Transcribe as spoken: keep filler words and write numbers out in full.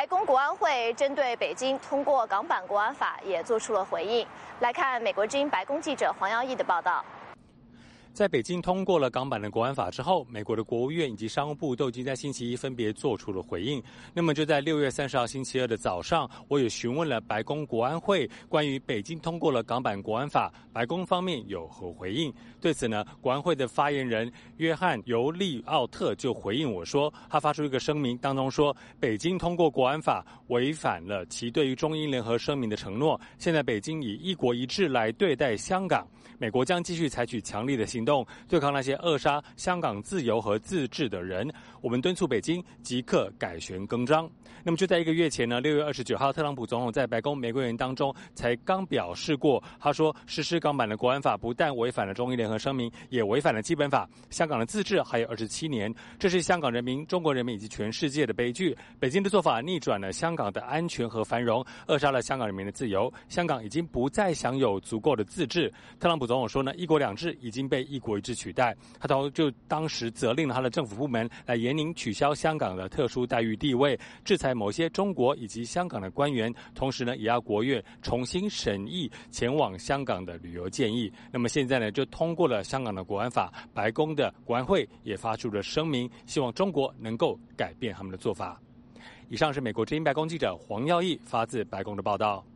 白宫国安会针对北京通过港版国安法也做出了回应。来看美国之音白宫记者黄耀义的报道。 在北京通过了港版的国安法之后，美国的国务院以及商务部都已经在星期一分别做出了回应。那么就在六月三十号星期二的早上，我也询问了白宫国安会关于北京通过了港版国安法，白宫方面有何回应。对此呢，国安会的发言人约翰·尤利奥特就回应我说，他发出一个声明，当中说北京通过国安法违反了其对于中英联合声明的承诺，现在北京以一国一制来对待香港，美国将继续采取强力的行动对抗那些扼杀香港自由和自治的人。我们敦促北京即刻改弦更张。那么就在一个月前呢，六月二十九号，特朗普总统在白宫玫瑰园当中才刚表示过，他说实施港版的国安法不但违反了中英联合声明，也违反了基本法，香港的自治还有二十七年，这是香港人民、中国人民以及全世界的悲剧。北京的做法逆转了香港的安全和繁荣，扼杀了香港人民的自由，香港已经不再享有足够的自治。特朗普总统说呢，一国两制已经被一国一制取代，他就当时责令了他的政府部门来严令取消香港的特殊待遇地位，制裁某些中国以及香港的官员，同时呢，也要国院重新审议前往香港的旅游建议。那么现在呢，就通过了香港的国安法，白宫的国安会也发出了声明，希望中国能够改变他们的做法。以上是美国之音白宫记者黄耀义发自白宫的报道。